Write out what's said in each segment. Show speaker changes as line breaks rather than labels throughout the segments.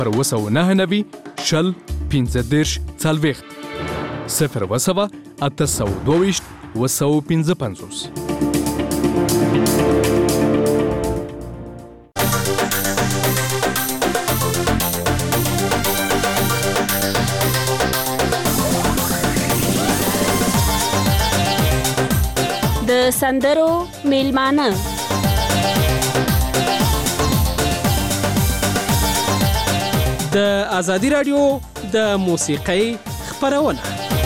019 شل 15 40 0 822 255.
د سندرو میلمانه
د آزادی رادیو د موسیقۍ خپرونه.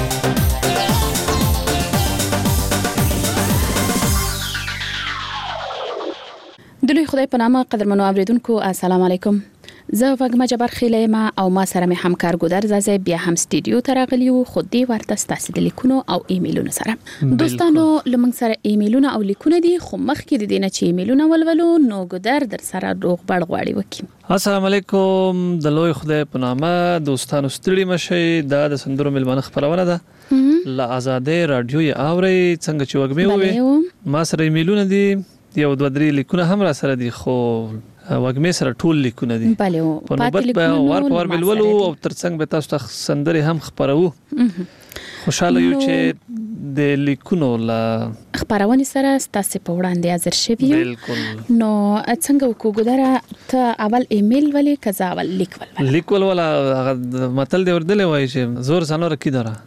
د لوی خدای په نامه قدرمنو اوریدونکو السلام علیکم. زه وګما جبر خیله او ما سره مې همکار ګودر زازه بیا هم سټوډیو ته راغلی او خو دې ورته ستاسو د لیکونو او ایمیلونو سره دوستانو لمنګ سره ایمیلونه او لیکونه دي خو مخکې د دینه چې ایمیلونه ولولو نو ګودر در سره روغ بړ غواړي وکي.
السلام علیکم د لوی خدای په نامه دوستانو ستړي مشي د سندرو ملمنه خبرونه ده لا آزادی رادیو یې اوري څنګه چې وګمې وي ما سره ایمیلونه دي یو دوه درې لیکونه هم را سره دي خو وګمې سره ټول لیکونه دي
بله
په نوبت به ور بلولو او ترڅنګ به تاسو ته سندري هم خبرو خوشاله یو چې د لیکونو لا
خبرونه سره تاسو په وړاندې حاضر شوي
بالکل
نو څنګه وکړو ته اول ایمیل ولې کزا اول
لیکول ولا متل دی وردلې وای چې زور سنور کی دره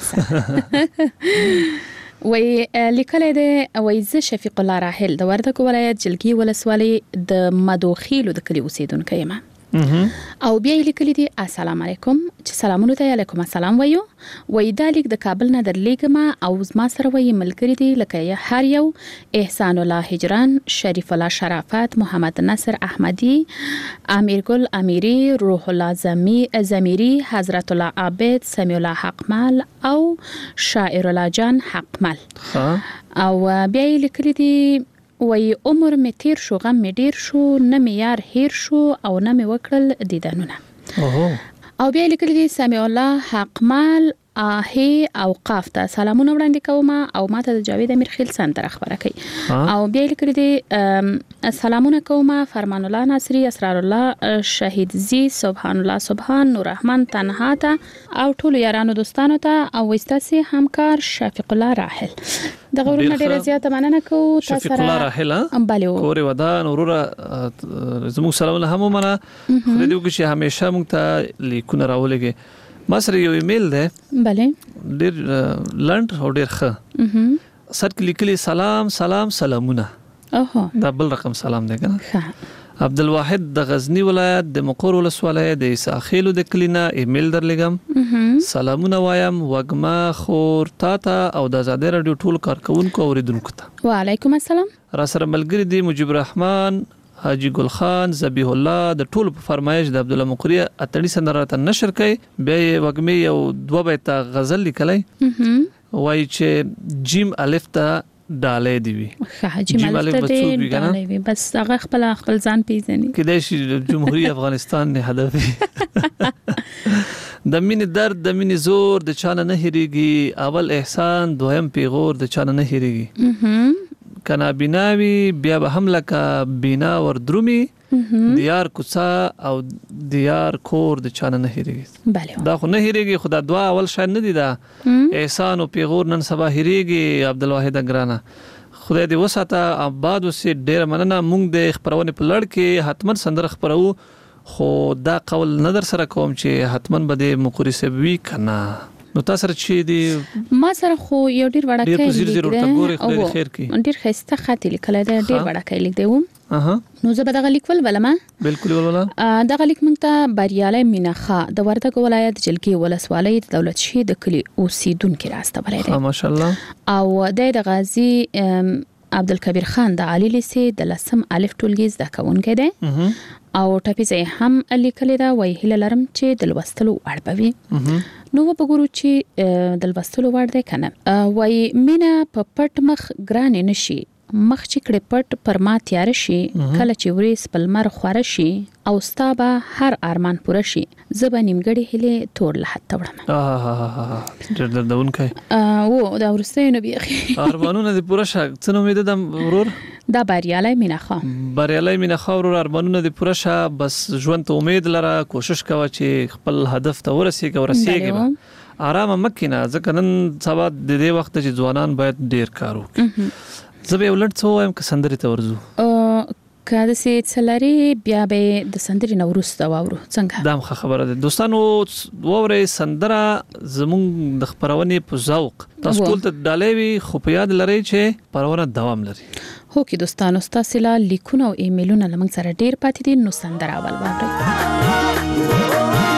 وی لیکل دی وی ز شفیق الله راحل د وردګ ولایت جلګي ولسوالۍ د مدوخیلو د کلی اوسیدونکو یم او بیا لیکل دی السلام علیکم چې سلامونه ته علیکم السلام ویو وی دا لیک د کابل نه درلېګم او ما سره وی ملګری دی لکه هر یو احسان الله هجران شریف الله شرافت محمد نصر احمدی امیر ګل امیری روح الله زمیری حضرت الله عابد سمیع الله حقمل او شاعر الله جان حقمل او بیا لیکل دی وی عمر می تیر شو غم می ډیر شو نه می یار هیر شو او نه می وکړل دیدنونه او بیا لیکل دي سمیع الله حقمل آه او قاف ته سلامونه وړاندې کوم او ماته د جاوید امیر خیل سنتر خبره کوي او بیا لیکل دي سلامونه کوم فرمان الله ناصری اسرار الله شهید زی سبحان الله سبحان نور رحمان تنها ته او ټول یارانو دوستانو ته او وستاسي همکار شفیق الله راحل د غوړو ډیره زیاته مننه کوم تاسو
شفیق الله راحل کور ودان ورور زموږ سلامونه هم منه خو دې وګورئ همیشه موږ ته لیکونه راولېږي ما سره یو ایمیل ده
بله
ډیر لند او ډیر ښه سر کې لیکلي سلام سلامونه دا بل رقم سلام دی کنه عبدالواحد د غزنی ولایت د مقر ولسوالۍ د ساخیلو د کلینا ایمیل درلګم سلامونه وایم وګما خور تاته او د آزادی رادیو ټول کارکونکو اوریدونکو ته
وعلیکم السلام
را سره ملګری دی مجيب الرحمن حاجی ګل خان ذبیح الله د ټول په فرمایش د عبد الله مقری اتړي سندره نشر کړي بیا وګمې یو دوه بیت غزل لیکلای وای چې جیم الف ته ډالې دی وی
جیم الف ته ډالې وی بس هغه خپل ځان پیژني
کله چې جمهوریت افغانستان نه هدف د مين درد د مين زور د چانه نه هریږي اول احسان دویم پیغور د چانه نه هریږي کنا بناوی بیا به هم لکه بنا ور درومي دیار کوڅه او دیار کور د چانه نه هریږي دا خو نه هریږي خدا دعا اول شاید نه دي دا احسان او پیغور نن سبا هریږي عبدالواحد اگرانا خدای دې وساته آباد وسه ډیر مننه مونږ د خبرونه په لړ کې حتمن سندر خبرو خو دا قول نظر سره کوم چې حتمن بده مقری سبوي کنا نو تاسو چې دی
ما سره خو یو ډیر وړه
کوي او خیر کی
ډیر خسته خاطر لیکل دا ډیر وړه کوي لیک دی نو زه به دغه لیک ولما
بالکل ولولا
دغه لیک مونږ ته بریاله مینخه د وردګ ولایت جلګي ولسوالۍ د دولت شهید کلی اوسیدونکو راستبلې دی
ماشاءالله
او د غازی عبدالکبیر خان د عالی لیسې د لسم الف ټولګي زده کوونکی دی او ټاپیزه هم لیکل دا وای هله لرم چې د لوستلو اړبوي نو وګورو چې د لوستلو وړ دی کنه وای مینا په پټ مخ ګران نشي مخ چې کړه پټ پر ما تیار شي کله چې ورې سپلمر خور شي او ستابه هر ارمان پوره شي زبا نیمګړی هله تور له حتی وړم
دردون کوي
او دا ورسته نو بیا
ارمانونه دې پوره شګ څنګه امید ده ورور
دا بریالي مینخه
بریالي مینخه ورور ارمانونه دې پوره شه بس ژوند ته امید لره کوشش کوه چې خپل هدف ته ورسېږي آرام مکینه ځکه نن سبا د دې وخت چې ځوانان باید ډیر کار وکړي زه به ولټ څو وایم که سندرې ته ورځو
کله چې څلاري بیا به د سندرې نو ورسته واورو څنګه
دا مخه خبره ده دوستانو ووري سندره زموږ د خبرونې په ذوق تاسو ټول ته ډالېوي خو په یاد لرئ چې خبرونه دوام لري
هو کې دوستانو تاسو لا لیکونه او ایمیلونه لمن سره ډیر پاتې دي نو سندره اول واورئ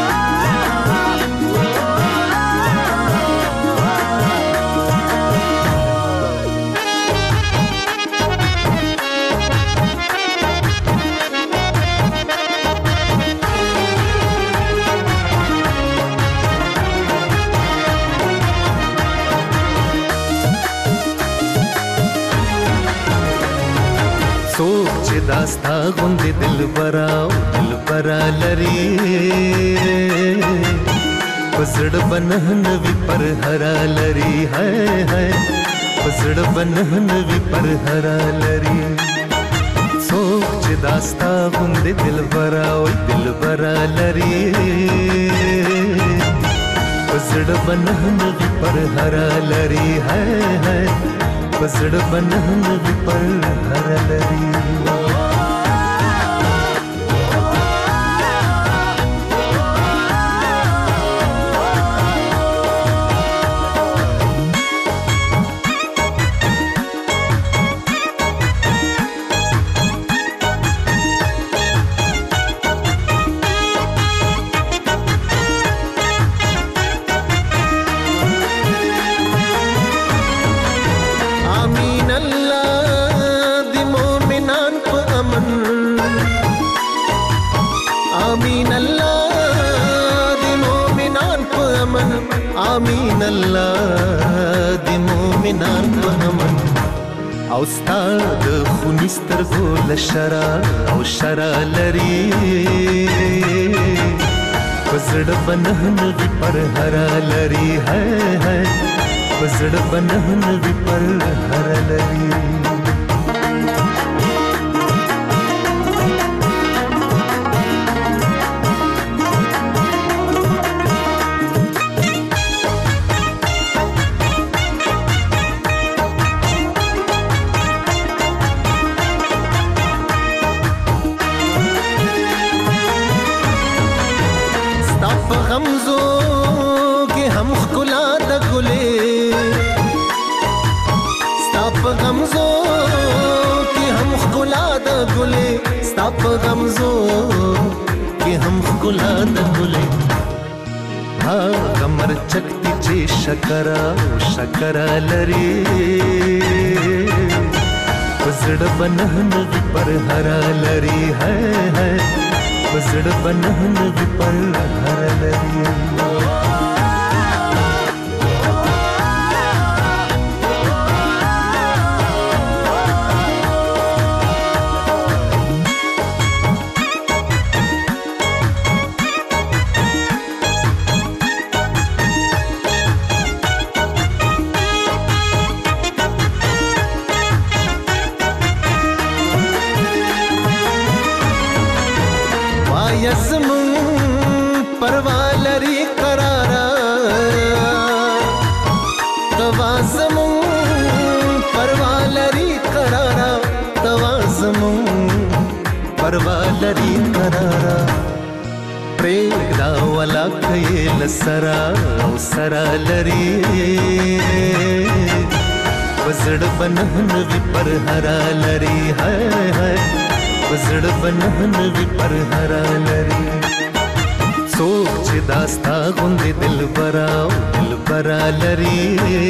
सोच दास्ता गुंदे दिल बरा लरी पसड़ बनहन भी पर हरा लरी है पसड़ बनहन भी पर हरा लरी सोच दास्ता गुंदे दिल बरा लरी पसड़ बनहन भी पर हरा लरी है पसड़ बनहन भी पर हरा लरी आमीन अल्लाह दी मोमिनान पहमन औस्ताद खुनिस्तर गोल शरा औ शरा लरी पसड़ बनहन भी पर हरा लरी है पसड़ बनहन भी पर हरा लरी स्ताप गमजो कि हम गुलाद गुले हाँ कमर चकती चे शकरा लरी पसड़ बनहन भी पर हरा लरी है पसड़ बनहन भी पर हरा लरी परवालरी करारा तवाज़मू परवालरी करारा तवाज़मू परवालरी करारा प्रेदा वाला खयल सरा लरी वजड़ बनहन भी पर हरा लरी है वजड़ बनहन भी पर हरा लरी सोच दास्ता गुंदे दिल बरा लरी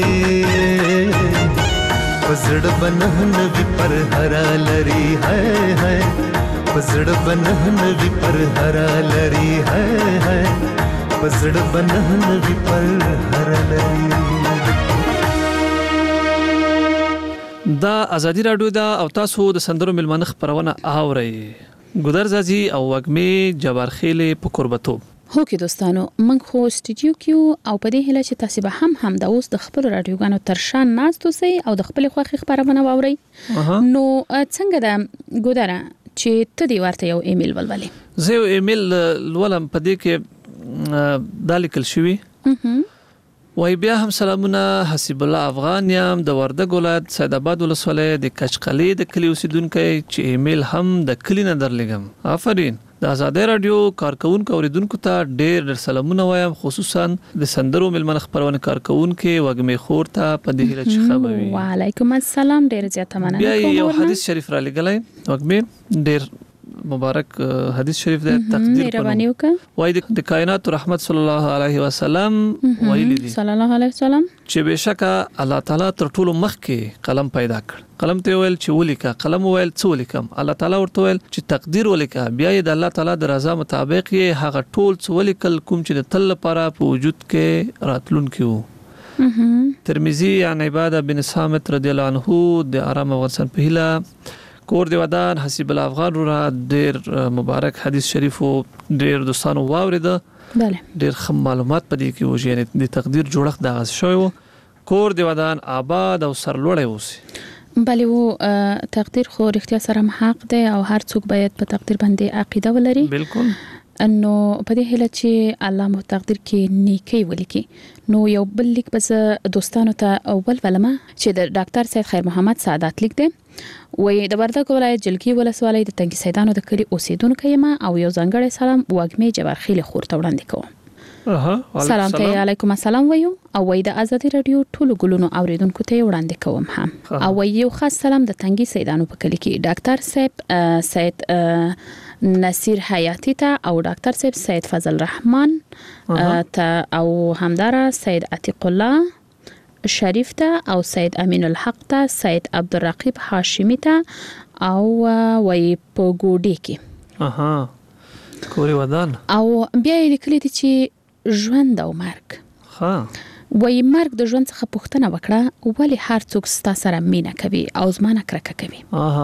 पसड़ बनहन भी पर हरा लरी है पसड़ बनहन भी पर हरा लरी है पसड़ बनहन भी पर हरा लरी
دا ازادي رادیو دا او تاسو د سندرو ملمنخ پرونه اوري ګودر زازي او وګمي جبار خېله په قربتو
هو کې دوستانو من خو سټوډیو کې او په دې هله چې تاسو به هم د اوس د خپل رادیوګانو ترشان ناستو سي او د خپل خوخي خبرونه واوري نو څنګه د ګودره چې ته دی ورته یو ایمیل ولولې
زه یو ایمیل ولم په دې کې دالیکل شوی وای بیا هم سلامونه حسیب الله افغان یم د وردګ ولایت سید آباد ولسوالۍ د کچقلې د کلی اوسیدونکو چې ایمیل هم د کلی نه درلګم آفرین د آزادۍ رادیو کارکونکو اوریدونکو ته ډېر سلامونه وایم خصوصا د سندرو ملمن خبرونه کارکونکو وګمې خور ته په دې هیله چې خبروي
وعلیکم السلام ډېر زیاته مننه
بیا یو حدیث شریف را لګلای وګمې ډېر مبارک حدیث شریف د تقدیر
په
وای د کائنات رحمت صلی الله علیه وسلم ویلی دي
صلی الله علیه وسلم
چې بشکه الله تعالی تر ټولو مخکې قلم پیدا کړ قلم ته ویل چې ولیکا قلم ویل څه ولیکم الله تعالی ورته ویل چې تقدیر ولیکا بیا د الله تعالی د رضا مطابق یې هغه ټول څه ولیکل کوم چې د تل لپاره په وجود کې راتلونکي وو ترمذی عن عباده بن صامت رضی الله عنه د آرام افغانستان په هیله کور دی ودان حسیب الله افغان را ډېر مبارک حدیث شریف او ډېر دوستانو واورید
بله
ډېر معلومات پدې کې وو چې د تقدیر جوړښت د غاز شوی کور دی ودان آباد او سرلوړی اوسي
بله وو تقدیر خو رښتیا سره حق دی او هر څوک باید په تقدیر باندې عقیده ولري
بالکل
انه په دې هله چې الله مو تقدیر کې نیکی ولیکي نو یو بل لیک بس دوستانو ته اول ولما چې د ډاکټر سید خیر محمد سعادت لیک دی وې د وردګ ولایت جلکی ولسوالۍ د تنګي سیدانو د کلی اوسیدونکو یم او یو ځانګړی سلام وګمې جبرخیل خور ته وړاندې کوم سلام ته علیکم السلام ویو او وې د آزادۍ رادیو ټولو ګلونو اوریدونکو ته وړاندې کوم هم او یو خاص سلام د تنګي سیدانو په کلی کې ډاکټر صاحب سید نصیر حیاتی ته او ډاکټر صاحب سید فضل رحمان ته او همدارا سید عتیق الله شریف ته او سید امین الحق ته سید عبدالرقیب هاشمی ته او وای په ګوډي کې
کوري ودان
او بیا یې لیکلي دي چې ژوند او مرګ وای مرګ د ژوند څخه پوښتنه وکړه ولی هر څوک ستا سره مینه کوي او زمانه کرکه کوي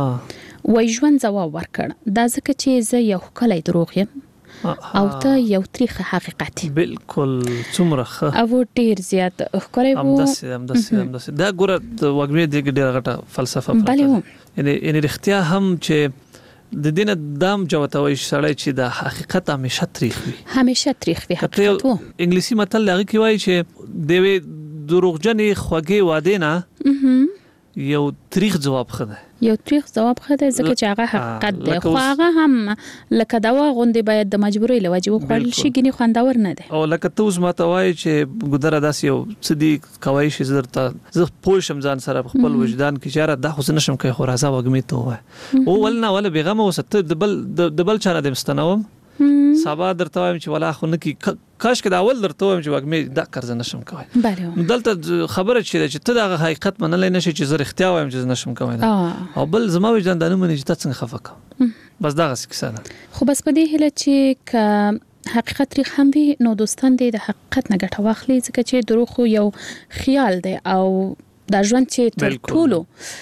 وای ژوند ځواب ورکړ دا ځکه چې زه یو ښکلی دروغ یم او ته یو تریخ حقیقت
بالکل څومره ښه
او ډیر زیات ښکلی وو
همداسې دا ګوره د وګمې د ډېره غټه فلسفه یعنی رښتیا هم چې د دینه دام جوتوي سړی چې د حقیقت همیشه تریخ وي حقیقت وو انګلیسي متل هغه کې وایي چې د دروغجنې خوږې واده نه یو تریخ جواب خده
یو تریخ جواب خده ځکه چې هغه حقیقت دی خو هغه هم لکه دوا غوندې باید د مجبورۍ لوجه وخوړل شي ګنې خوندور نه دی
او لکه ته اوس ماته وایي چې ګودره داسې یو څه دي کوي چې زه پوه شم ځان سره خپل وجدان کې چې دا خو نشم کوي خو راځه وګمې ته وای او ولنه ولا بیغمه وسته د بل چانه د مستنوم سبا درته وایم چې ولا خو نه کی کاش کې دا اول درته وایم چې وګمې دا قرض نشم کوي
بله
دلته خبره چې ته د حقیقت منلای نشي چې زه اختیار وایم چې نشم کوي او بل زما وجدان دانه مني چې تاسو څنګه خفقه بس دا غس کیسه ده
خو بس په دې هله چې حقیقت ری هم وي نو دوستان دې د حقیقت نه ګټه واخلي ځکه چې دروغ یو خیال دی او دا ژوند چې تر ټولو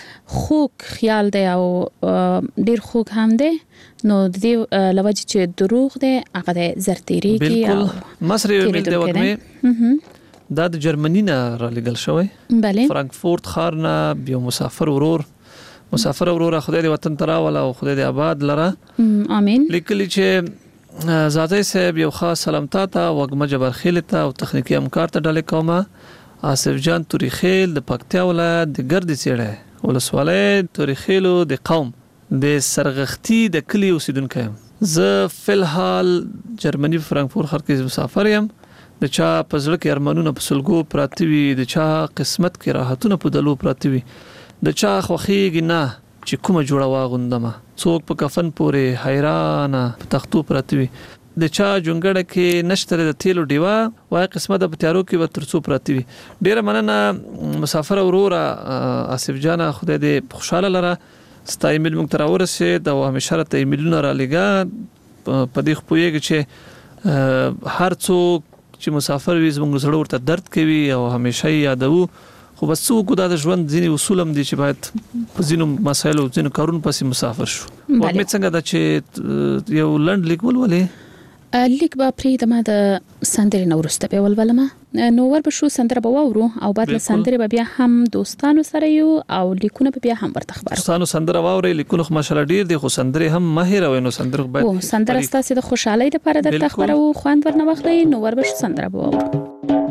خوږ خیال دی او ډیر خوږ هم دی نو د دې لوجه چې دروغ دی هغه د زرتيريږي
بالکل مصر یو مل دی وګمې دا د جرمنی نه را لګل شوی
بله
فرانکفورت ښار نه یو مسافر ورور خدای دې وطن ته راول او خدای دې آباد لره
امين
لیکلی چې زاده صاحب یو خاص سلامتا ته وګمه جبرخیل ته او تخنیکی همکار ته ډالې کومه آصف جان توریخیل د پکتیا ولایت د ګرد سیړه ولسوالۍ توریخیلو د قوم د سرغختی د کلی اوسیدونکو یم زه فلحال جرمنی فرانکفورت ښار کې مسافر یم د چا په زړه کې ارمانونه په سلګو پراته وي د چا قسمت کې راحتونه په دلو پراته وي د چا خوښیږي نه چې کومه جوړه واغوندمه څوک په کفن پورې حیرانه په تختو پراته وي د چا جونګړه کې نشته د تیلو ډیوا وای قسمت په تیارو کې و ترڅو پراته وي ډیره مننه مسافر اورورا آصف جان خدای دې خوشاله لره ستا ایمیل موږ ته راورسېد او همیشه راته ایمیلونه را لېږه په دې خپویږي چې هر څوک چې مسافر وي زموږ زړه ورته درد کوي او همیشه یادو خو بس څوک دا د ژوند ځینې اصول هم دي چې باید په ځینو مسایلو ځینو کارونو پسې مسافر شو وګمې څنګه دا چې یو لنډ لیک ولولې
لیک به پری دمه د سندرې نورسته به ولولم نو ور به شو سندره به وورو او بعد له سندرې به بیا هم دوستانو سره یو او لیکونه به بیا هم ورته خبرو
دوستانو سندره واوري لیکونه خو ماشاءالله ډیر دي خو سندرې هم ماهر او نو سندره
باید او سندره ستاسو د خوشحالي لپاره د خبرو خوند ورنه واخلي نو ور به شو سندره به وورو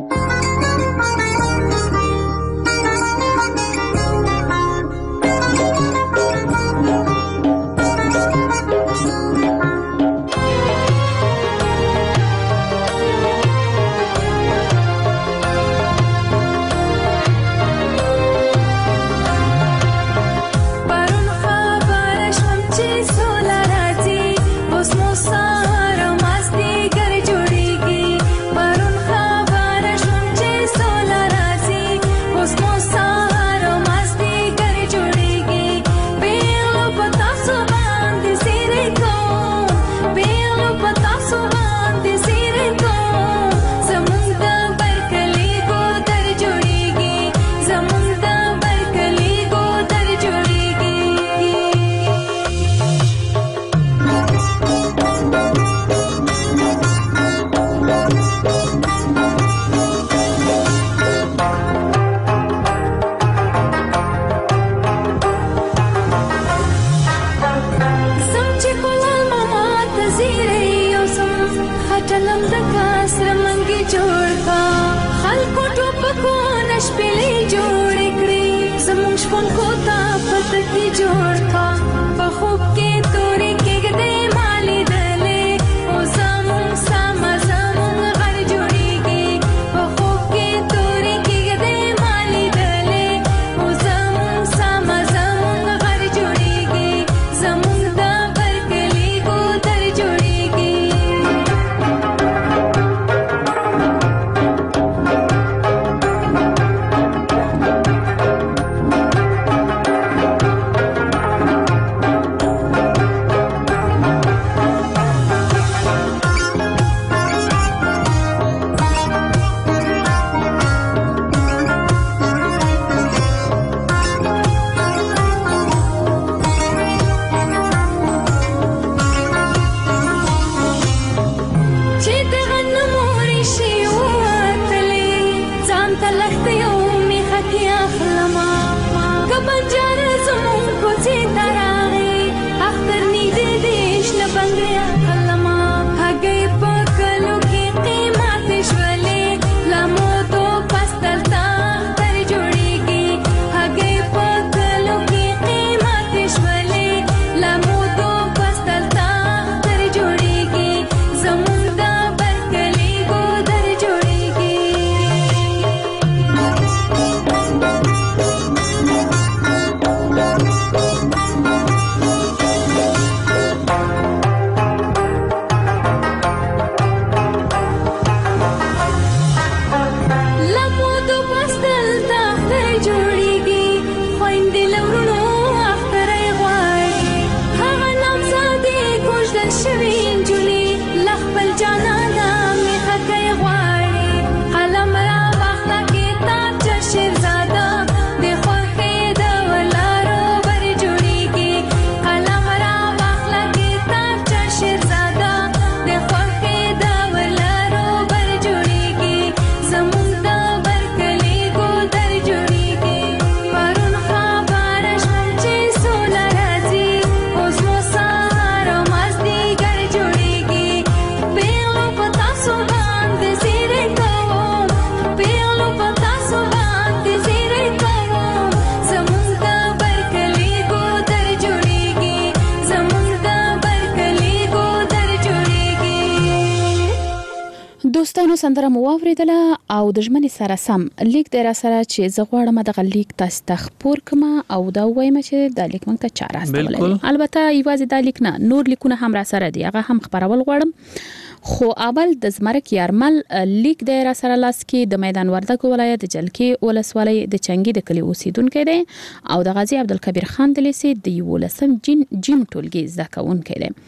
دوستانو سندره مو واوریدله او د ژمنې سره سم لیک در سره چې زه غواړم د لیک تاسو ته خبر کما او دا وایم چې د لیک مونږ ته چاره استولې البته یوازې د لیک نه نور لیکونه هم را سره دی هغه هم خبرول غواړم خو اول د زمرک یارمل لیک در سره لاس کې د میدان وردګ ولایت د جلکی ولسوالۍ د چنګي د کلی اوسیدونکو دی او د غازی عبدالکبیر خان د لیسې د یولسم جیم ټولګي زده کوونکی دی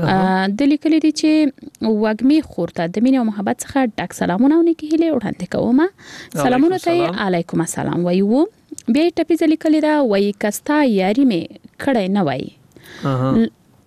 د لیکلي دي چې وګمي خورته د مینې او محبت څخه ډک سلامونه او نیکی هیله وړاندې کوم سلامونه ته علیکم السلام وایو بیا ټپي ځلی کلی دا وای کستا یاري می کړه نه وای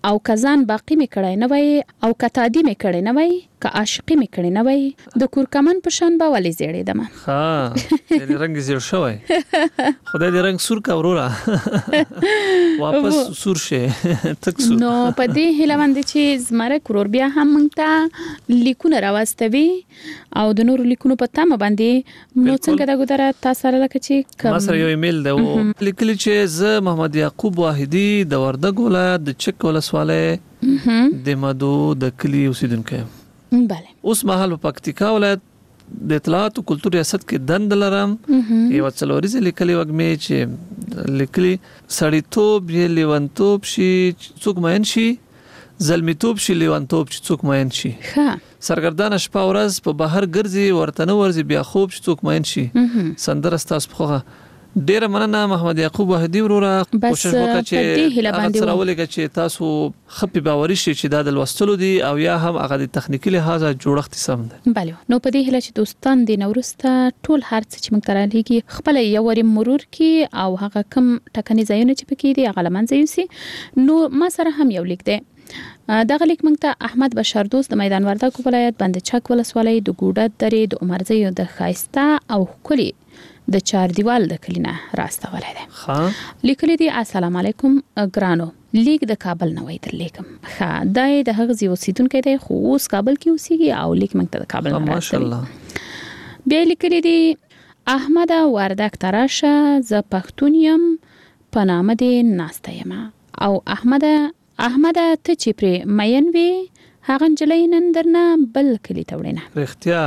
او کزان باقی می کړی نه وای او کتادی می کړی نه وای که عاشقی می کړی نه وای د کورکمن په شان به ولې زیړې دمه
ها دې رنگ زیړ شوی خدای دې رنگ سور کا وروره واپس سور شه تک سور
نو په دې هیله باندې چې زمره کورور بیا هم مونږ ته لیکونه راوستوي او د نور لیکونو په تمه باندې نو څنګه دا ګذره تاسو سره لکه چې
ما سره یو ایمیل دی لیکلی چې زه محمد یعقوب واحدی د وردګ ولایت د چک ولسوالۍ د مدو د کلی اوسیدونکو
بله
اوس مهال په پکتیکا ولایت د اطلاعات او کلتور ریاست کې دند لرم یو څلوريزه لیکلي وګمې چې لیکلي سړیتوب یې لیونتوب شي څوک مین شي زلمیتوب شي لیونتوب شي څوک مین شي
ها
سرګردان شپه ورځ په بهر ګرځي ورته نو ورځي بیا خوب شي څوک مین شي سندره ستاسو خوغه ډیر مننه محمد یعقوب واحدی وروره کوشش وکړه چې هغه ولګه چې تاسو خپي باوري شي چې دا د لوستلو دي او یا هم هغه د تخنیکی لحاظه جوړښت سم دی
بله نو په دې هله چې دوستان د نورسته ټول هرڅ چې موږ ترالېږي خپل یو ور مرور کی او هغه کم ټکني ځایونه چې پکې دي هغه لمن ځایوسي نو ما سره هم یو لیک دی دغه لیک موږ ته احمد بشار دوست د میدان وردګ ولایت بند چک ولسوالۍ د ګوډه درې د عمرزي د خایسته او خولي د چار دیوال د کلینه راستولای دی
ها
لیکلی دی السلام علیکم ګرانو لیک د کابل نه وای در لیکم ها دای د هغه اوسیدونکو دی خو اوس کابل کې اوسېږي او لیک موږ ته د کابل نه
ماشاءالله
بیا لیکلی دی احمد وردګ تراشه ز پښتون يم په نامه دی ناسته یم او احمد ته چې پر مین وی هغه جلې نن درنه بل کلی توړنه
رښتیا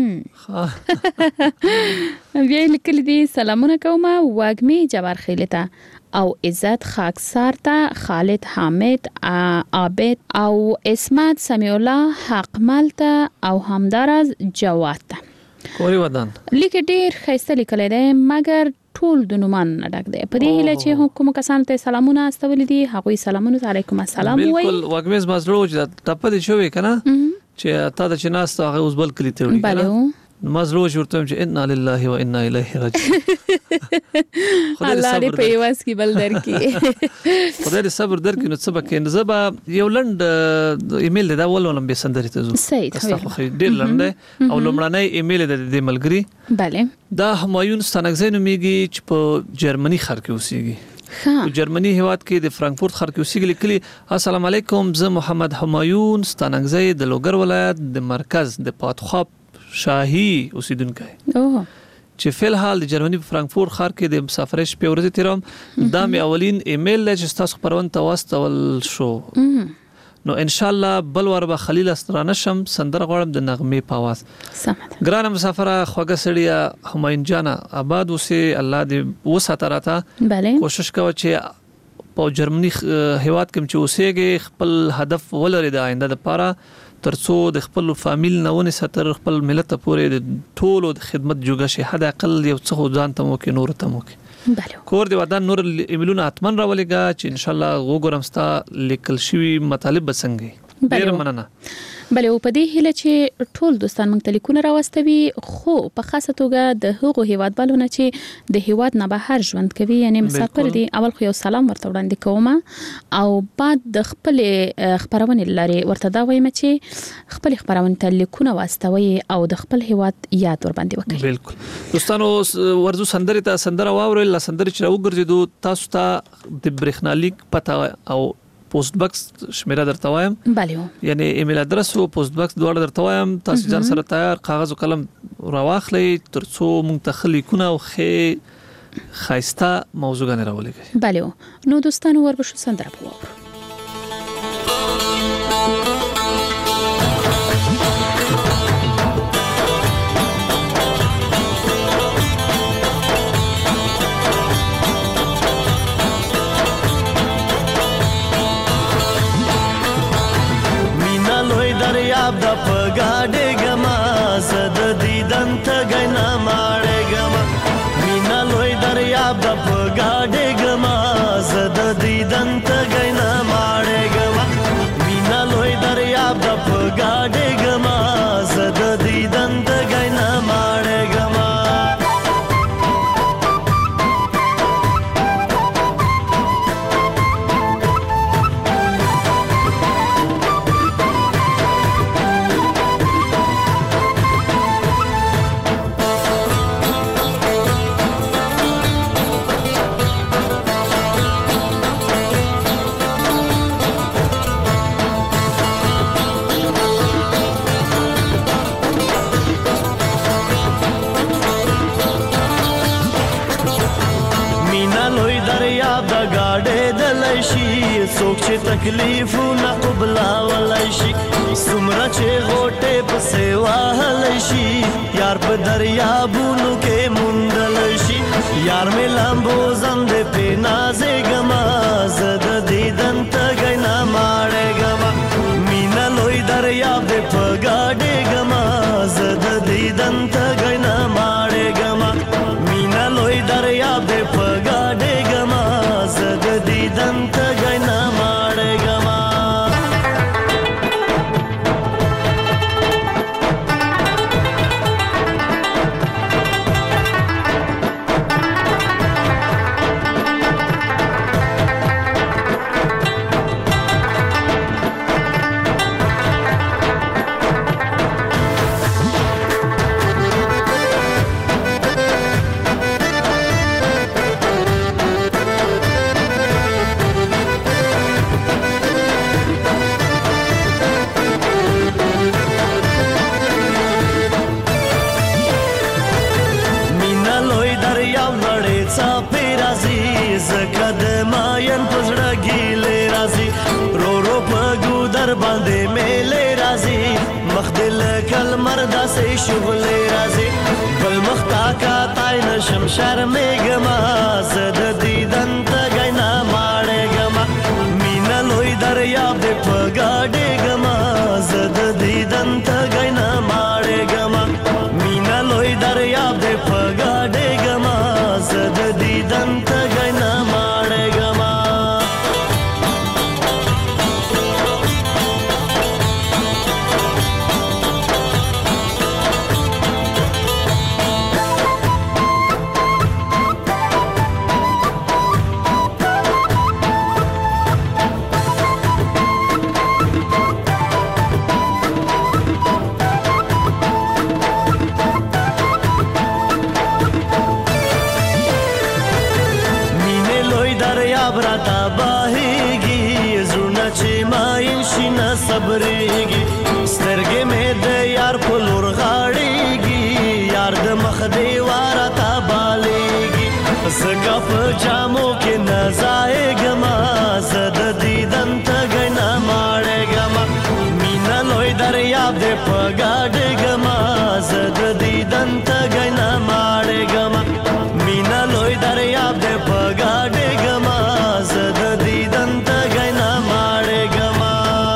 بیا لیکلی دی سلامونه کوم واګمی جبار خیلته او عزت خاکسار ته خالد حامد عابد او اسمت سمیع الله حق ملته او همدارز جواد ته
کوری ودان
لیک ډیر خسته لیکل دی مګر ټول د نومان ډک دی په دې هله چې کوم کسان ته سلامونه استول دي هغه سلامونه علیکم السلام وای
بالکل واګمیز مزلو چې ټپ دي شوې کنه چې تا د چناست هغه اوس بل کلی ته وړي
بله
مزلو ورته چې ان لله و انا الیه راجعون
الله دې په یواز کې بل درکې
خدای دې صبر درکې نو څه بکې زبا یو لند ایمیل دا ولولم به سندري ته زو تاسو خو ډیر لند او لمړنۍ ایمیل د ملګری
bale
دا همایون ستانکزی نومیږي چې په جرمني ښار کې اوسېږي په جرمني هیواد کې د فرانکفورت ښار کې اوسېږي لیکلي السلام علیکم زه محمد همایون ستانکزی د لوګر ولایت د مرکز د پاتخاب شاهي اوسیدونکی چې فل حال د جرمني په فرانکفورت ښار کې د مسافرۍ شپې ورځې تیروم دا مې اولین ایمیل چې تاسو خبرون تواستول شو نو ان شاء الله بل ور به خلیل استرانه شم سندره غواړم د نغمه په आवाज
سمه
ګران مسافره خوګه سړیا همایون جانا آباد اوسه الله دې وساته راته
bale
کوشش کوه چې په جرمني هیواد کې چې اوسېږي خپل هدف ولري د آینده لپاره ترڅو د خپل فامیل نه ونی ستر خپل ملت پورې د ټولو د خدمت جوګه شي حد اقل یو څه ځان ته مو کې نور ته مو کې
bale
کور دی ودان نور ایمیلونه اتمن راولېګا چې ان شاء الله وګورم ستا لیکل شوی مطالب بسنګي ډیر مننه
بله او په دې هله چې ټول دوستان موږ ته لیکونه راوستوي خو په خاصه توګه د هغو هیوادوالو چې د هیواد نه بهر ژوند کوي یعنی مسافر دي اول خو یو سلام ورته وړاندې کوم او بعد د خپل خبرونه لري ورته دا وایم چې خپل خبرونه ته لیکونه واستوي او د خپل هیواد یاد ور باندې وکړي
بالکل دوستانو ورزو سندري ته سندره واورل سندري چې وګرځیدو تاسو ته د برېښنالیک پته او پوسټ باکس شمیره درته وایم
bale
یعنی ایمیل ادرس او پوسټ باکس دواړه درته وایم تاسو ځان سره تیار کاغذ او قلم راواخلئ ترڅو موږ ته خلیکونه او خایسته موضوعګانې راولېږي
bale نو دوستانو وربشو سندره په وره
دریاب د پګاډې ګما زد دیدن ته غنا ماړې ګما مینا لوی دریاب د پګاډې ګما زد دیدن ته غنا دریاب د گاډې دلای شي څوک چې تکلیفونه قبلولای شي څومره چې غوټې پسې وهلی شي یار په دریابونو کې موندلی شي یار مې لامبو زندې پې نازېږمه زه د دیدن تږی نه ماړېږمه مینه لوی دریاب دې په ګاډېږمه زه د دیدن تږی نه ماړېږمه مینه لوی دریاب دې په ګاډېږمه زه د دیدن تږی نه ماړېږمه زکه د ماین په زړه ګیلې راځي رو رو په ګودر باندې میلې راځي مخ دې لکه لمر داسې شغلې راځي بل مخ تا کاتی نشم شرمېږمه زه د دیدن تږی نه ماړېږمه مینه لوی دریاب دې په ګاډېږمه زه د دیدن تږی نه ماړېږمه مینه لوی دریاب دې په ګاډېږمه زه د دیدن تږی نه ماړېږمه براتا باهیږي زړونه چې ماین شي نه صبرېږي سترګې مې د یار په لور غاړېږي یار د مخ دیواره تا بالېږي زکه په جامو کې نه ځایږمه زه د دیدن تږی نه ماړېږمه مینه لوی دریاب دې په ګاډېږمه زه د دیدن تږی نه ماړېږمه مینه لوی دریاب دې په ګاډېږمه زه د دیدن تږی نه ماړېږمه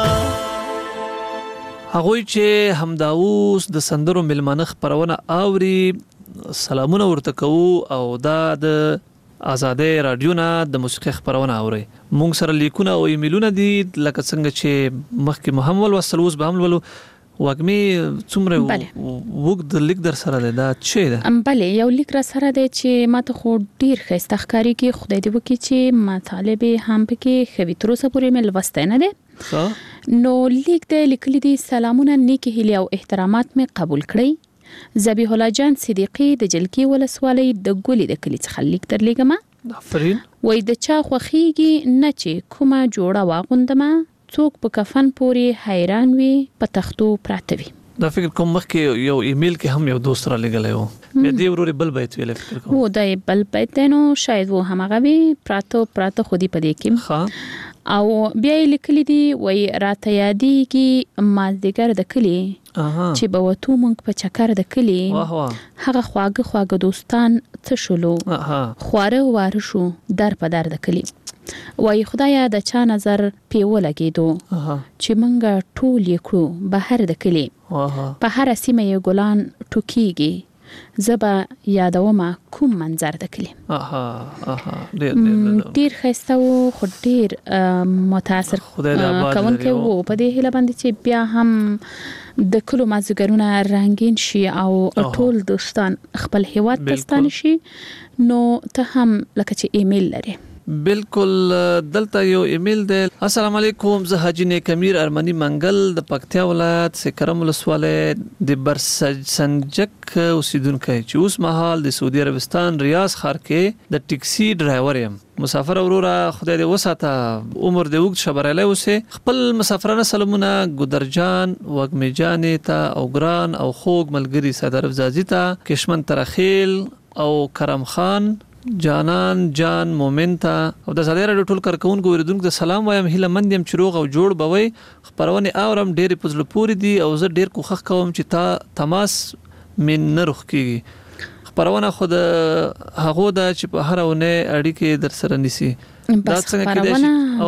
هغوی چې همدا اوس د سندرو ملمانه خپرونه اوري سلامونه ورته کوو او دا د آزادۍ رادیو نه د موسیقي خپرونه اوري مونږ سره لیکونه او ایمیلونه دي لکه څنګه چې مخکې مو هم ولوستل اوس به هم ولولو واګمې څومره وګد لیک در سره ده دا څه ده
بله یو لیک را سره ده چې ماته خو ډیر ښایسته ښکاري کې خدای دې وکړي چې مطالب هم پکې ښه وي تر اوسه پورې مې لوستی نه دی نو لیک دی لیکلي دي سلامونه نیکې هیلې او احترامات مې قبول کړئ ذبیح الله جان صدیقي د جلکي ولسوالۍ د ګولې د کلي څخه لیک درلیږمه
آفرین
وای د چا خوښیږي نه چې کومه جوړه واغوندمه څوک په کفن پورې حیران وي په تختو پراته وي
دا فکر کوم مخکې یو ایمیل کې هم یو دوست را لګلای وو مې دی وروري بل بیت ویل فکر کوم
و دا بل بیت نو شاید و همغه وي پراته خودي پدې کې او بیا لیکلي دي وای راته یادېږي مازدیګر د کلی چې به وته مونږ په چکر د کلی هغه خواږه دوستان څه شلو خواره واره شو در په در د کلی وای خدایا د چا نظر پیو لګیدو چې مونږ ټول یې کړو بهر د کلی په هر سیمه یې ګلان ټوکیږي زبا یادومه کوم منظر د کلی ډیر خسته او خو ډیر متاثر کوونکی وو په دې هله باندې چې بیا هم د کلو مازګرونه رنگین شي او ټول دوستان خپل هیواد تستان شي نو ته هم لکه چې ایمیل لري
بالکل دلته یو ایمیل دی السلام علیکم زه حاجی نیک امیر ارمنی منګل د پکتیا ولایت سکرم ولسوالۍ د برسنجک اوسیدونکو چې اوس مهال د سعودي عربستان ریاض ښار کې د ټیکسي ډرایور یم مسافر اورورا خدای دې وساته عمر دې وګد شبرله اوسه خپل مسافرانه سلامونه ګدرجان وګمیجانې ته او ګران او خوګ ملګری صدر افزازی ته کشمن ترخیل او کرم خان جانان جان مومن ته او د ازادي رادیو ټول کارکونکو اوریدونکو ته سلام وایم. هیله مند یم چې روغ او جوړ بوي. خبرونه اورم ډېر په زړه پورې دي او زه ډېر کوښښ کوم چې تا تماس من نه روخ کیږي. خبرونه خود هغه د چې په هر ونه اړیکې در سره نيسي. دا څنګه کېدای شي او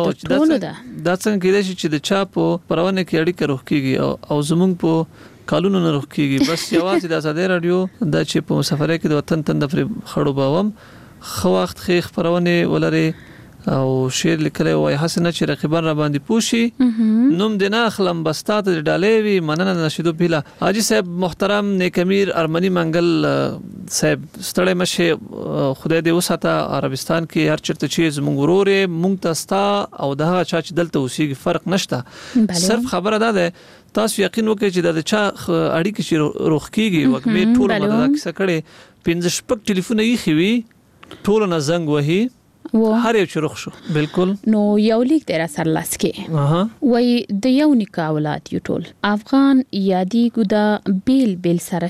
دا څنګه کېدای شي چې د چا په خبرونه کې اړیکه روخ کیږي او زمونږ په کالونو نه روخ کیږي. بس یوازې د ازادي رادیو د چې په مسافرۍ کې د وطن تند پر خړو باوم خو وخت خې خبرونه ولري او شعر لیکلی وای حسنه چې رقیبان را باندې پوشي نوم د نه اخلم بستات د ډالې وی مننه نشیدو پیلا. حاجی صاحب محترم نیکمیر ارمنی منګل صاحب ستړی مشه خدای دې وساته. عربستان کې هر چرته چې زموږ ورور مونږ تاستا او دغه چا چې دلته اوسېږي فرق نشته. صرف خبره ده تاسو یقین وکړئ چې د چا اړیکې چې روخ کیږي وکمه ټول مدد کیسه کړي 15 شپږ ټلیفون یې خوي ټول نه زنګ وهي هر یو چروخ شو. بالکل.
نو یو لیک در اثر لاس کې وای د یو نیکه اولاد یو ټول افغان یادی ګدا بیل سره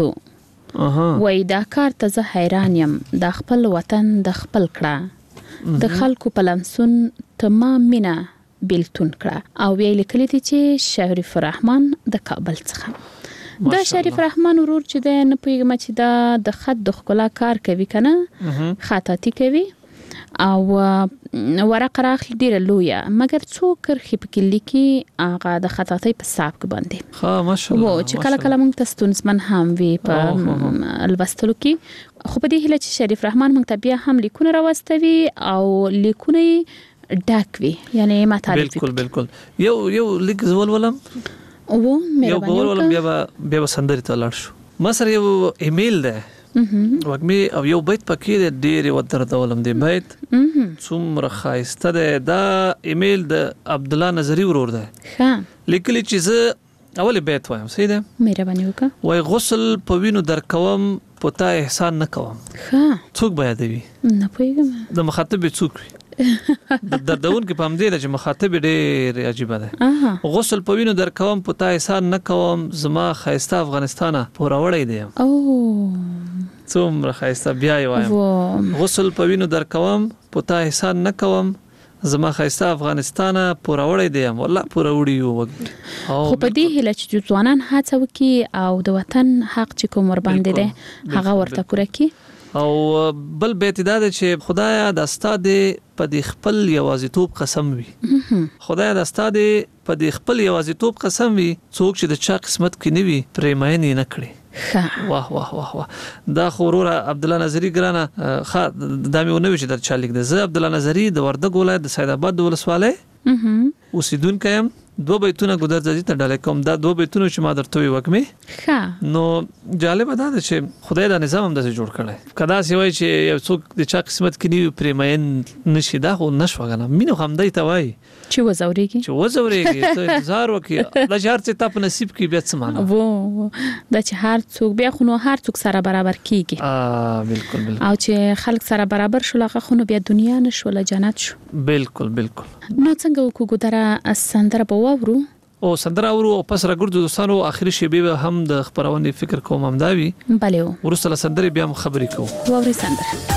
چاکړو. وای دا کار ته زه حیران یم. د خپل وطن د خپل کړه د خلکو پلمسون تمام مینا بیلتون کړه. او ویل کلی دي چې شریف الرحمن د کابل څخه دا شریف الرحمن ورور چې د نه پیغام چې دا د خط د خلا کار کوي کنه خاطاتی کوي او ورقه راخلی ډیره لویه مګر څوک خې پکې لیکي هغه د خطاطۍ په حساب کې باندې.
ها ماشاءالله.
و چې کله کله موږ تستونزمن هم وي په الوستلو کې خو په دې هله چې شریف الرحمن موږ ته بیا هم لیکونه راوستوي او لیکونه ډاک وي یعنی مطالب.
بالکل یو لیک زول ولم
او مې
ولم بیا سندري ته لاړ شو. ما سره یو ایمیل ده وګمي او یو بیت پکې د ډېر ودر دولم دی بیت څومره خاصه ده. دا ایمیل د عبد الله نظری ورور ده. ها لیکلی چې زه اول بیت وایم صحیح ده
مهرباني وکړه.
وای غسل په وینو در کوم پتا احسان نه کوم.
ها
څوک بیا دی
نه پوهیږم
د مخاطب څوک وي د دردون کې پام دی چې مخاطب ډېر عجیب ده. غسل په وینو در کوم پتا احسان نه کوم زما خاصه افغانستانه پورا وړی دی. او څومره خاصه بیا وایم غسل په وینو در کوم پتا احسان نه کوم زما خاصه افغانستانه پورا وړی دی. والله پورا وړی یو
خو په دې هله چې ځوانان هڅه وکړي او د وطن حق چې کوم ور باندې ده هغه ورته پوره کړي.
او بل بیت دا چې خدایا د استاد په د خپل یوازیتوب قسم وي. خدایا د استاد په د خپل یوازیتوب قسم وي څوک چې د چا قسمت کې نه وي پرېماینې نه کړي. واه واه واه واه دا خورور عبد الله نظری ګرانه دا مې ونه چې در چا لیک ده. زه عبد الله نظری د وردګ ولایت د سید آباد ولسوالۍ اوسیدونکی یم. 2 بیتونه ګودر ځي ته ډالې کوم. دا 2 بیتونه چې ما درته وکمه نو جالب ده چې خدای دا نظام هم د جوړ کړي. کدا سی وای چې یو څوک د چا قسمت کې نیو پرېماین نشي دا خو نشوغنه مينو هم دای ته وای
چې وزوريږي
ته انتظار وکي دا هر څه ته په نصیب کې بیا څه معنا
وو دا چې هر څوک بیا خو نو هر څوک سره برابر کیږي.
بالکل
او چې خلک سره برابر شول هغه خو نو بیا دنیا نشول جنت شو.
بالکل
نو څنګه وګورا سندره په وورو
او سندره اورو او پس راګردو دوستانو اخري شی به هم د خبرونه فکر کوم همداوي
بله
ورسره سندره بیا خبرې کوو.
ووري سندره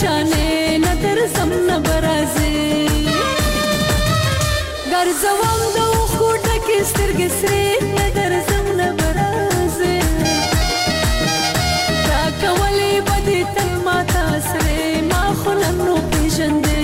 شانه ندر زم نبرازه ګرځوم د خوټه کې سترګې سرې ندر زم نبرازه را کولې بده تل ماته سره ما خلنو پیژندې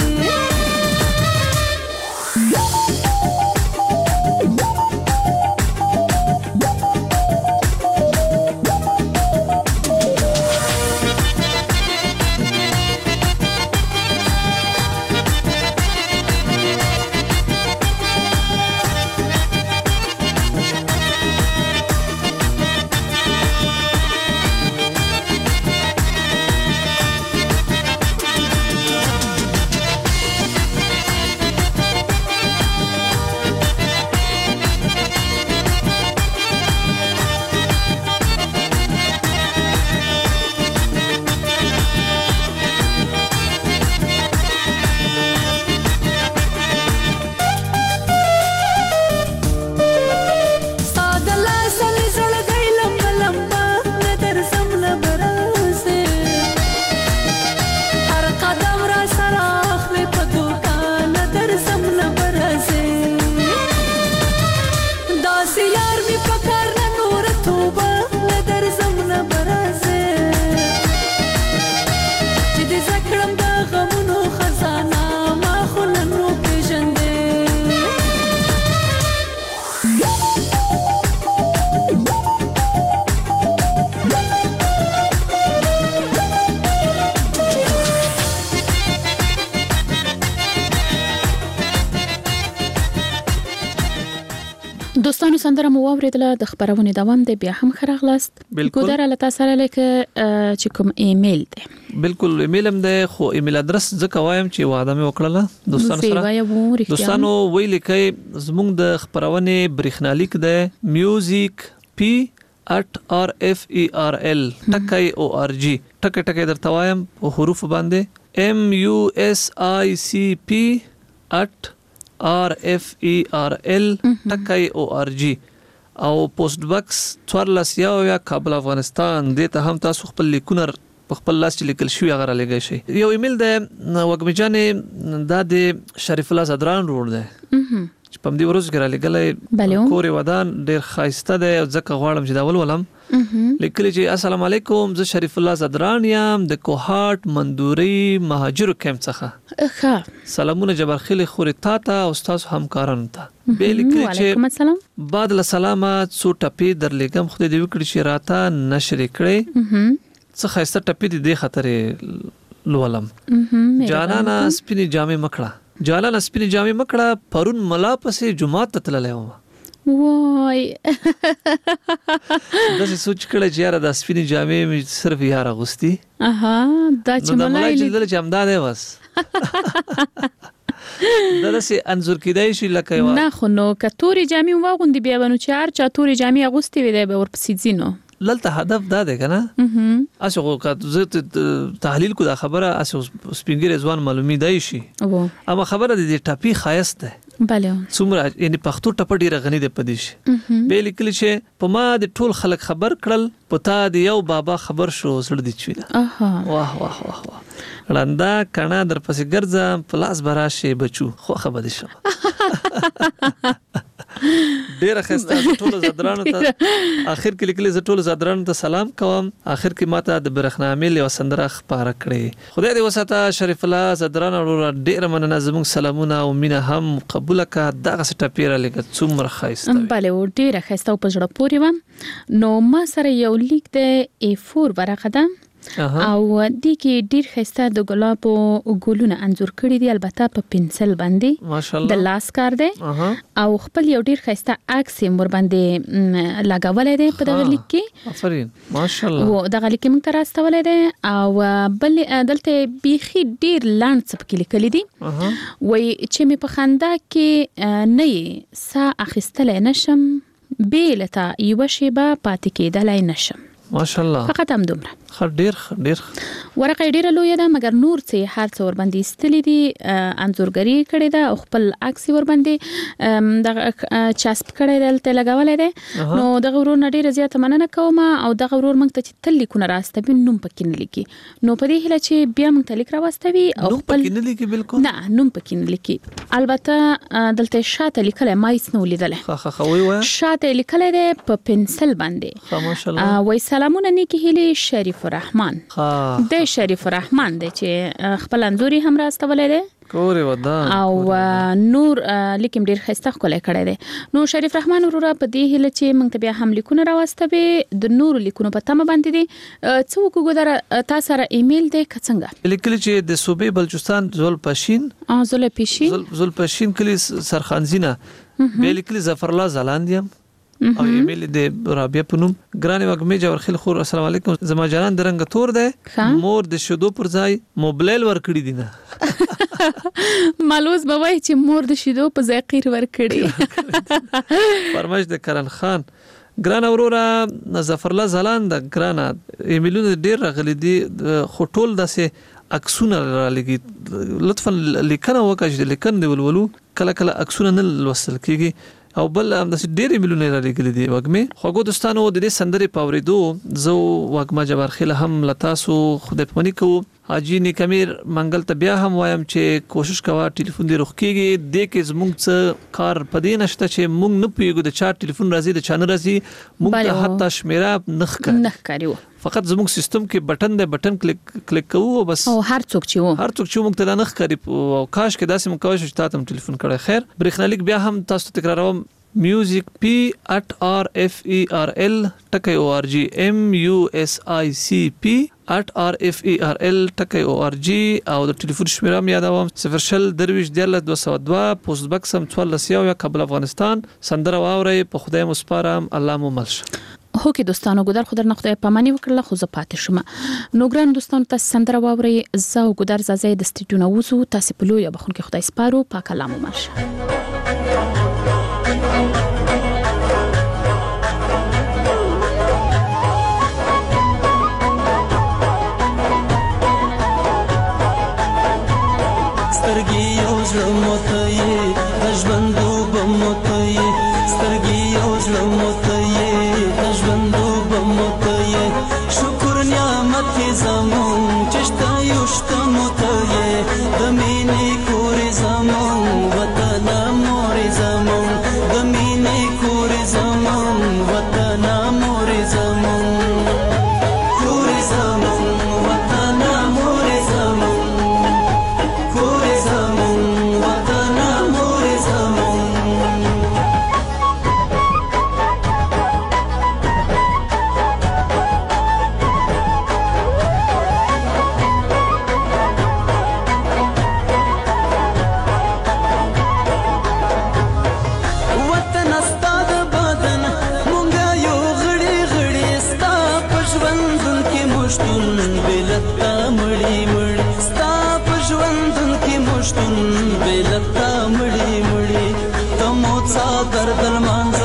دوستانو سندره مو واوریدله د خبرونه دوام دی بیا هم خراغلاست ګودر الله تاسو سره چې کوم ایمیل دی
بالکل ایمیل هم دی خو ایمیل ادرس ځکه وایم چې وعده مې وکړله دوستانو سره دوستانو ویل کې زموږ د خبرونه برېښنالیک دی music@rferl .org ټکه درته وایم په حروف باندې music@rferl.org او پوسټ باکس 14 کابل افغانستان دې ته هم تاسو خپل لیکونه په خپل لاس لیکل شوی هغه لګی شي یو ایمیل د وګمی جانې د شریف الله زدران روړ دی چې په دې ورځ کې را لګلې کورې ودان ډېر خاصه ده ځکه غواړم چې دا ولولم لیکلی چې السلام علیکم زه شریف الله زدران یم د کوهاټ مندوري مهاجر کیمپ څخه سلامونه جبرخیل خوري تا ته او تاسو همکارانو ته به لیکلی چې بعد له سلامه څو ټپی درلګم خو دې وکړي چې راته نشر کړي څه خاصه ټپی دې خطرې لولم جانانا سپینې جامې مکړه جانانا سپینې جامې مکړه پرون ملا پسې جمعه ته تللې وم
وای
دا څه سوچ کړه چې یاره د سپینې جامې صرف یاره غوستي
دا چې ملای
لیدل چې امداد دی بس دا داسې انځور کېدای شي لکه
نه خو نو که تورې جامې واغوندي بیا به نو چې هر چا تورې جامې اغوستې وي دی به ورپسې ځي نو
للته هدف دا دی که نه اسې خو زه تحلیل کو دا خبره اسې سپینګیرې ځوان معلومېدای شي اما خبره د دې ټپي ښایست دی څومره یعنې پښتو ټپه ډېره غني دی په دې شي بیا لیکلي چې په ما د ټول خلک خبر کړل په تا د یو بابا خبر شو زړه دې چوینه واه واه واه واه ړنده کڼه در پسې ګرځم په لاس به راشې بچو خوښه به دې شم ډېره ښایسته ټولو زدرانو ته اخر کې لیکلي زه ټولو زدرانو ته سلام کوم اخر کې ماته د برېښنا میل یوه سندره خپاره کړې خدای دې وساته شریف الله زدران وروره ډېره مننه زموږ سلامونه او مینه هم قبوله کړه دغسې ټپې رالیږه څومره ښایسته وي
بله ډېره ښایسته او په زړه پورې وه نو ما سره یو لیک د A4 ورقه ده او دې کې ډېر ښایسته د ګلابو ګلونه انځور کړي دي البته په پنسل باندې
ماشاءالله
د لاس کار دی او خپل یو ډېر ښایسته عکس یې ور باندې لګولی دی په دغه لیک کې
آفرین ماشاءالله
و دغه لیک موږ ته راستولی دی او بل دلته بیخي ډېر لاند څه پکې لیکلي دي وایي چې مې په خندا کې نه یې ساه اخیستلی نشم بې له تا یوه شیبه پاتې کېدلی نشم
ماشاءالله
فقط هم دومره.
ډیر
ورقه ډیره لوی ده مګر نور څه هر څور باندې استلې دي انځورګری کړي ده او خپل عکس ور باندې د چاسپ کړي دلته لګولې ده. نو د غورور ډیره زیاته مننه کوم او د غورور موږ ته تل لیکونه راستوي نوم پکې نه لیکي. نو په دې هله چې بیا موږ ته لیک راوستوي او
خپل نوم پکې نه لیکي بالکل
نه نوم پکې نه لیکي. البته دلته شاته لیکل مایس نو لیدل
وای
شاته لیکل ده په پنسل باندې
ماشاءالله
وای سلامونه نیکی هلي شریف الرحمن د شریف الرحمن د چې خپل انځوري هم راستولې ده
کورې ودا
او نور لیکم ډیر خسته کولای کړی دی. نو شریف رحمان وروره په دې هله چې موږ ته بیا هم لیکونه راوستوي د نور لیکونو په تمه باندې دي څو کوګدار تاسو سره ایمیل دی کڅنګه لیکل
چې د صوبې بلوچستان زولپشین کلی سرخانزینه به لیکل ظفر الله زلاندیم او ایمیل د رابعه پنوم ګرانه وګمې جوړ خل خور السلام علیکم زما جانان درنګ تور ده مور د شودو پر ځای موبایل ور کړی دینه
مالوز بوای چې مور د شودو په ځای قیر ور کړی
فرمایش د کرن خان ګرانه وروره ظفر الله زلاند ګرانه ایمیلونه ډیر راغلي دي خو ټول داسې عکسونه را لګي لطفا لیکنه وکړئ لیکن دی ولولو کله کله عکسونه نه لوستل کیږي او بل هم د ډېرې مليونه را لګلې دي وګمې خوګو دوستانو د دې سندرې پاوریدو زو وګما جبار خله هم لتاسو خدای پمنی کو حاجی نیکمیر منګل ته بیا هم وایم چې کوشش کوا ټلیفون دی رخ کیږي د کې زموږ څه کار پدې نشته چې موږ نه پیګو د چا ټلیفون راځي د چا نه راځي موږ ته حتی شمیره نخ کړو فقط زموږ سیستم کې بٹن کلیک کوو بس
او هر څوک چې
موږ ته نه ښکاري او کاش کې داسې مکوښ چې تاسو ټلیفون کړئ. خیر برېښنالیک بیا هم تاسو تکراروم music @rferl.org music@rferl.org او د ټلیفون شمیره مې یادوم 0 پوسټ بکس 14 کابل افغانستان. سندره واوري په خدای مو سپارم الله مو ملش.
هو کې دوستانو ګدار خدای نه خدای پامانی وکړه خو زه پاتې شوم. نو ګران دوستانو تاسو سندره واوري زه ګدار زازه د سټډیو وځو تاسو په لوی بخون کې خدای سپارو پاک الله مو ملش.
سترګي یو زړه موته یې د ژوندو به موته یې سترګي یو زړه موته یې د ژوندو به موته یې شکر نعمت یې زمون چې شته یو شته موته یې د مینې کورې زمون وطن مورې زمون د مینې کورې زمون وطن مورې زمون کورې زمون وطن مورې زمون
دردل مان